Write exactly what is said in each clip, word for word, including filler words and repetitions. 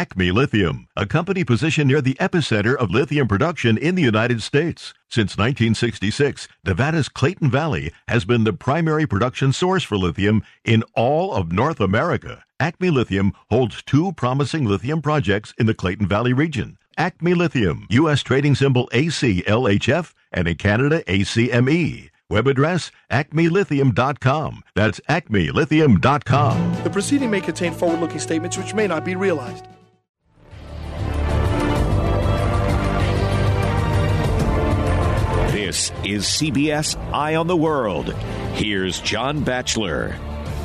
Acme Lithium, a company positioned near the epicenter of lithium production in the United States. Since nineteen sixty-six, Nevada's Clayton Valley has been the primary production source for lithium in all of North America. Acme Lithium holds two promising lithium projects in the Clayton Valley region. Acme Lithium, U S trading symbol A C L H F, and in Canada A C M E. Web address acme lithium dot com. That's acme lithium dot com. The proceeding may contain forward-looking statements which may not be realized. This is C B S Eye on the World. Here's John Batchelor.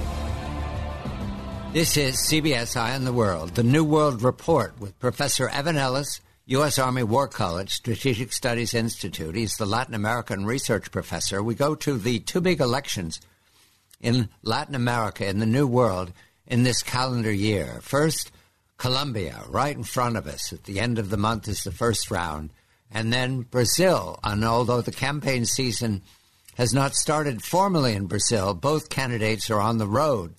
This is C B S Eye on the World, the New World Report with Professor Evan Ellis, U S. Army War College, Strategic Studies Institute. He's the Latin American research professor. We go to the two big elections in Latin America, in the New World, in this calendar year. First, Colombia, right in front of us. At the end of the month is the first round. And then Brazil. And although the campaign season has not started formally in Brazil, both candidates are on the road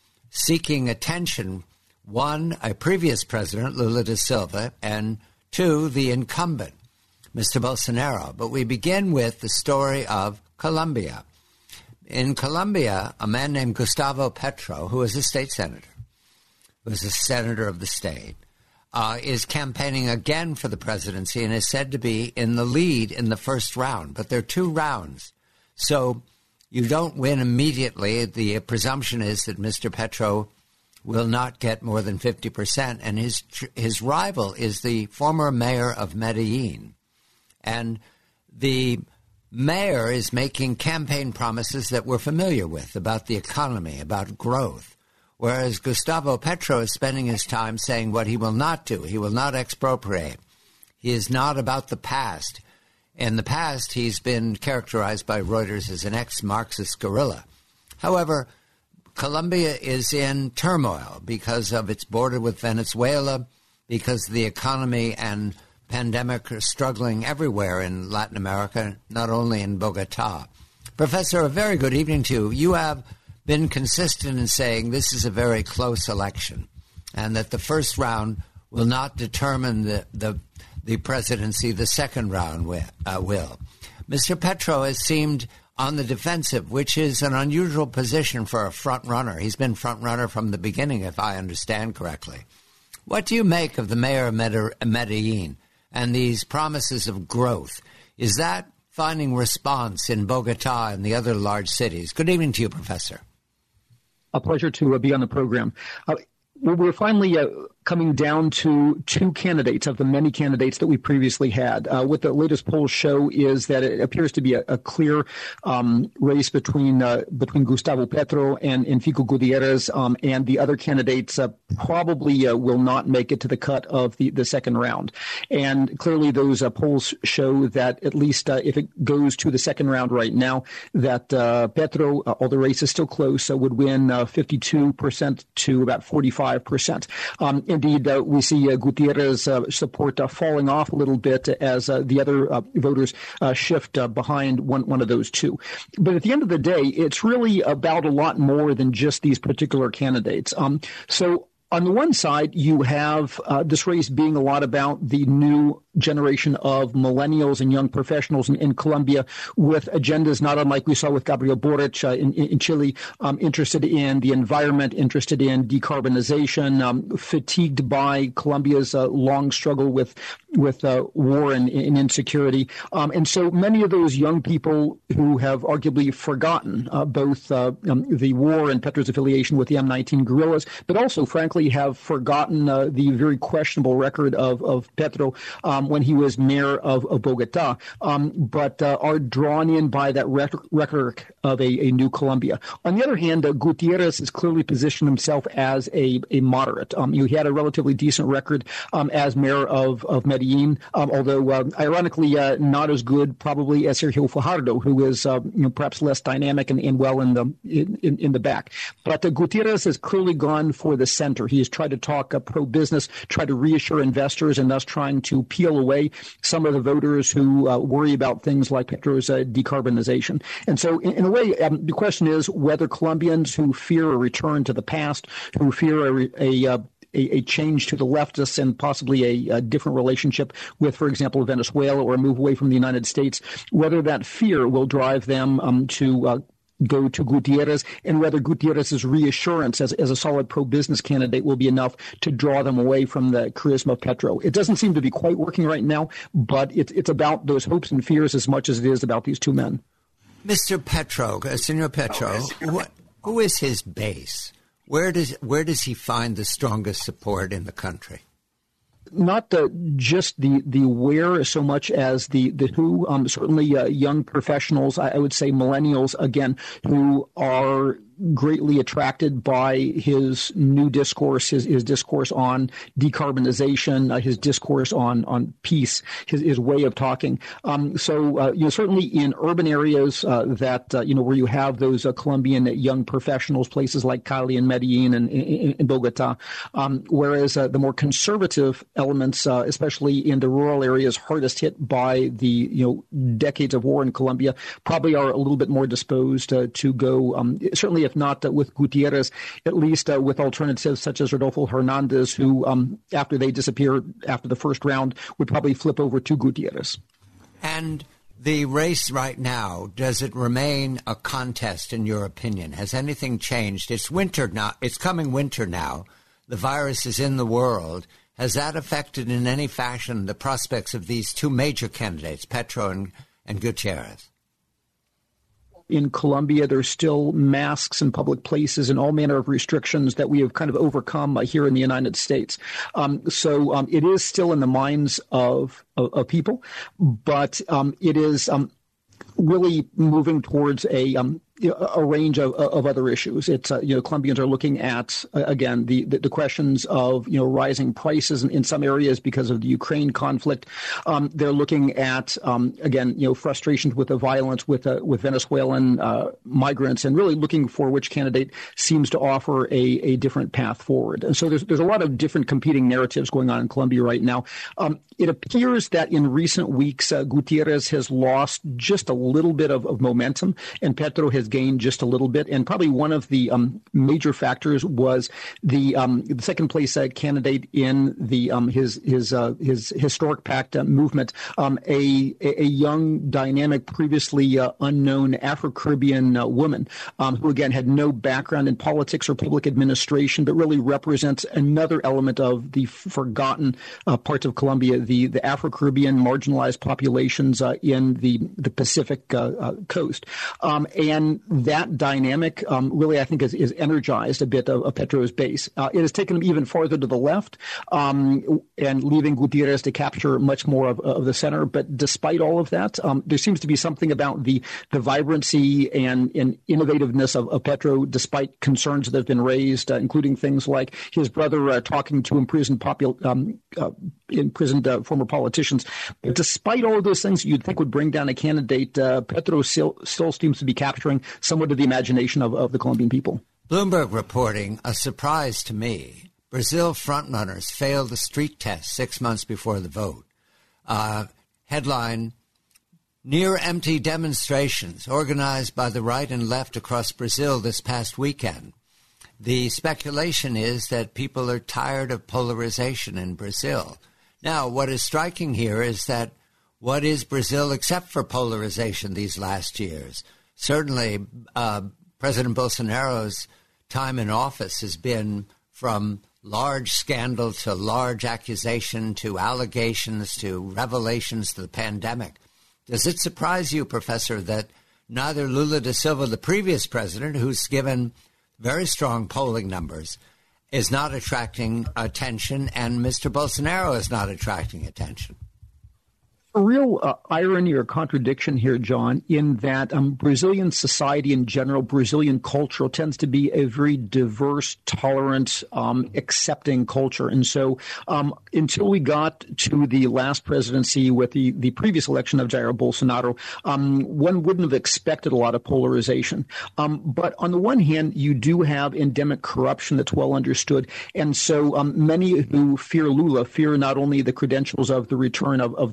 seeking attention. One, a previous president, Lula da Silva, and two, the incumbent, Mister Bolsonaro. But we begin with the story of Colombia. In Colombia, a man named Gustavo Petro, who is a state senator, who is a senator of the state, uh, is campaigning again for the presidency and is said to be in the lead in the first round. But there are two rounds. So you don't win immediately. The presumption is that Mister Petro will not get more than fifty percent, and his his rival is the former mayor of Medellin. And the mayor is making campaign promises that we're familiar with about the economy, about growth, whereas Gustavo Petro is spending his time saying what he will not do. He will not expropriate. He is not about the past. In the past, he's been characterized by Reuters as an ex-Marxist guerrilla. However, Colombia is in turmoil because of its border with Venezuela, because the economy and pandemic are struggling everywhere in Latin America, not only in Bogota. Professor, a very good evening to you. You have been consistent in saying this is a very close election and that the first round will not determine the, the, the presidency. The second round will. Uh, will. Mister Petro has seemed on the defensive, which is an unusual position for a front runner. He's been front runner from the beginning, if I understand correctly. What do you make of the mayor of Medellin and these promises of growth? Is that finding response in Bogota and the other large cities? Good evening to you, Professor. A pleasure to uh, be on the program. Uh, we're finally uh, coming down to two candidates of the many candidates that we previously had. Uh, what the latest polls show is that it appears to be a, a clear um, race between uh, between Gustavo Petro and, and Fico Gutierrez, um, and the other candidates uh, probably uh, will not make it to the cut of the, the second round. And clearly those uh, polls show that at least uh, if it goes to the second round right now, that uh, Petro, uh, although the race is still close, uh, would win uh, fifty-two percent to about forty-five percent. Um, Indeed, uh, we see uh, Gutierrez uh, support uh, falling off a little bit as uh, the other uh, voters uh, shift uh, behind one, one of those two. But at the end of the day, it's really about a lot more than just these particular candidates. Um, so on the one side, you have uh, this race being a lot about the new generation of millennials and young professionals in, in Colombia with agendas not unlike we saw with Gabriel Boric uh, in, in Chile, um, interested in the environment, interested in decarbonization, um, fatigued by Colombia's uh, long struggle with with uh, war and, and insecurity. Um, and so many of those young people who have arguably forgotten uh, both uh, um, the war and Petro's affiliation with the M nineteen guerrillas, but also, frankly, have forgotten uh, the very questionable record of, of Petro um, when he was mayor of, of Bogota, um, but uh, are drawn in by that rhetoric, rhetoric of a, a new Colombia. On the other hand, uh, Gutierrez has clearly positioned himself as a, a moderate. Um, he had a relatively decent record um, as mayor of, of Medellin, um, although uh, ironically uh, not as good probably as Sergio Fajardo, who is uh, you know, perhaps less dynamic and, and well in the in, in, in the back. But uh, Gutierrez has clearly gone for the center. He has tried to talk uh, pro-business, tried to reassure investors, and thus trying to peel away some of the voters who uh, worry about things like Petro's uh, decarbonization. And so in, in a way, um, the question is whether Colombians who fear a return to the past, who fear a, a uh, a, a change to the leftists and possibly a, a different relationship with, for example, Venezuela or a move away from the United States, whether that fear will drive them um, to uh, go to Gutierrez, and whether Gutierrez's reassurance as, as a solid pro-business candidate will be enough to draw them away from the charisma of Petro. It doesn't seem to be quite working right now, but it, it's about those hopes and fears as much as it is about these two men. Mister Petro, uh, Senor Petro, what, who is his base? Where does where does he find the strongest support in the country? Not the, just the, the where so much as the, the who. Um, certainly uh, young professionals, I, I would say millennials, again, who are greatly attracted by his new discourse, his, his discourse on decarbonization, uh, his discourse on, on peace, his, his way of talking. Um, so, uh, you know, certainly in urban areas uh, that, uh, you know, where you have those uh, Colombian young professionals, places like Cali and Medellin and in Bogota, um, whereas uh, the more conservative elements, uh, especially in the rural areas hardest hit by the, you know, decades of war in Colombia, probably are a little bit more disposed uh, to go, um, certainly if not uh, with Gutierrez, at least uh, with alternatives such as Rodolfo Hernandez, who, um, after they disappear after the first round, would probably flip over to Gutierrez. And the race right now, does it remain a contest in your opinion? Has anything changed? It's winter now. It's coming winter now. The virus is in the world. Has that affected in any fashion the prospects of these two major candidates, Petro and, and Gutierrez? In Colombia, there's still masks in public places and all manner of restrictions that we have kind of overcome uh, here in the United States. Um, so um, it is still in the minds of, of, of people, but um, it is um, really moving towards a um, a range of, of other issues. It's, uh, you know, Colombians are looking at, uh, again, the, the, the questions of, you know, rising prices in, in some areas because of the Ukraine conflict. Um, they're looking at, um, again, you know, frustrations with the violence with, uh, with Venezuelan uh, migrants, and really looking for which candidate seems to offer a, a different path forward. And so there's, there's a lot of different competing narratives going on in Colombia right now. Um, it appears that in recent weeks, uh, Gutierrez has lost just a little bit of, of momentum, and Petro has gained just a little bit. And probably one of the um, major factors was the, um, the second place uh, candidate in the um, his his uh, his historic pact uh, movement, um, a a young, dynamic, previously uh, unknown Afro-Caribbean uh, woman um, who again had no background in politics or public administration, but really represents another element of the forgotten uh, parts of Colombia, the the Afro-Caribbean marginalized populations uh, in the the Pacific uh, uh, coast, um, and that dynamic um, really, I think, is, is energized a bit of, of Petro's base. Uh, it has taken him even farther to the left, um, and leaving Gutierrez to capture much more of, of the center. But despite all of that, um, there seems to be something about the the vibrancy and, and innovativeness of, of Petro, despite concerns that have been raised, uh, including things like his brother uh, talking to imprisoned popul- um, uh, imprisoned uh, former politicians. But despite all of those things you'd think would bring down a candidate, uh, Petro still, still seems to be capturing somewhat of the imagination of, of the Colombian people. Bloomberg reporting, a surprise to me, Brazil frontrunners failed the street test six months before the vote. Uh, headline, near empty demonstrations organized by the right and left across Brazil this past weekend. The speculation is that people are tired of polarization in Brazil. Now, what is striking here is that what is Brazil except for polarization these last years? Certainly, uh, President Bolsonaro's time in office has been from large scandal to large accusation to allegations to revelations to the pandemic. Does it surprise you, Professor, that neither Lula da Silva, the previous president, who's given very strong polling numbers, is not attracting attention, and Mister Bolsonaro is not attracting attention? A real uh, irony or contradiction here, John, in that um, Brazilian society in general, Brazilian culture tends to be a very diverse, tolerant, um, accepting culture. And so um, until we got to the last presidency with the, the previous election of Jair Bolsonaro, um, one wouldn't have expected a lot of polarization. Um, but on the one hand, you do have endemic corruption that's well understood. And so um, many who fear Lula fear not only the credentials of the return of, of the left,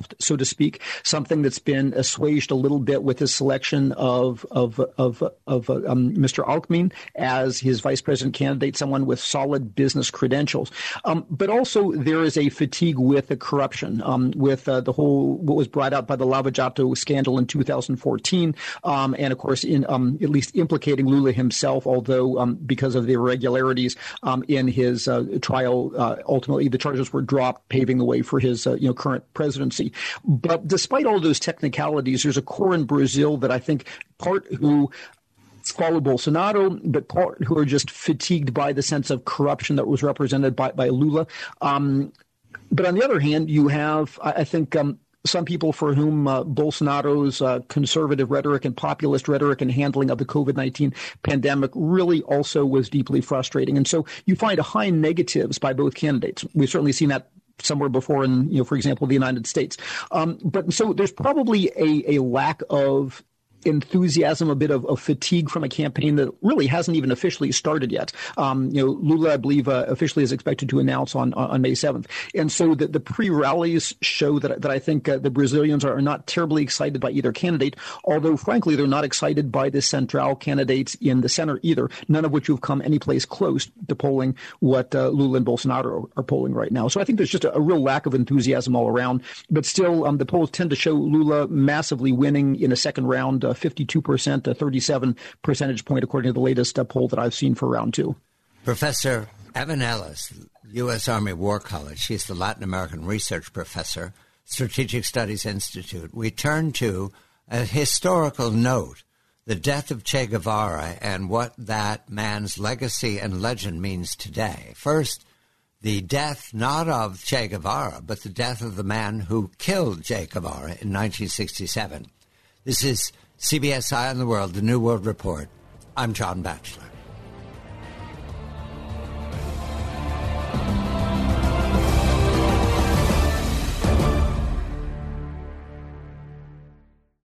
soft, so to speak, something that's been assuaged a little bit with his selection of of of of uh, um, Mister Alckmin as his vice president candidate, someone with solid business credentials. Um, but also there is a fatigue with the corruption, um, with uh, the whole what was brought out by the Lava Jato scandal in two thousand fourteen, um, and of course in um, at least implicating Lula himself, although um, because of the irregularities um, in his uh, trial, uh, ultimately the charges were dropped, paving the way for his uh, you know current presidency. But despite all those technicalities, there's a core in Brazil that I think part who follow Bolsonaro, but part who are just fatigued by the sense of corruption that was represented by, by Lula. Um, but on the other hand, you have, I, I think, um, some people for whom uh, Bolsonaro's uh, conservative rhetoric and populist rhetoric and handling of the COVID nineteen pandemic really also was deeply frustrating. And so you find a high negatives by both candidates. We've certainly seen that somewhere before in, you know, for example, the United States. Um, but so there's probably a, a lack of enthusiasm, a bit of, of fatigue from a campaign that really hasn't even officially started yet. Um, you know, Lula, I believe, uh, officially is expected to announce on on May seventh. And so the, the pre-rallies show that, that I think uh, the Brazilians are not terribly excited by either candidate, although, frankly, they're not excited by the Central candidates in the center either, none of which have come any place close to polling what uh, Lula and Bolsonaro are polling right now. So I think there's just a, a real lack of enthusiasm all around. But still, um, the polls tend to show Lula massively winning in a second round, uh, fifty-two percent, a thirty-seven percentage point, according to the latest uh, poll that I've seen for round two. Professor Evan Ellis, U S. Army War College. She's the Latin American Research Professor, Strategic Studies Institute. We turn to a historical note, the death of Che Guevara and what that man's legacy and legend means today. First, the death not of Che Guevara, but the death of the man who killed Che Guevara in nineteen sixty-seven. This is C B S Eye on the World, the New World Report. I'm John Batchelor.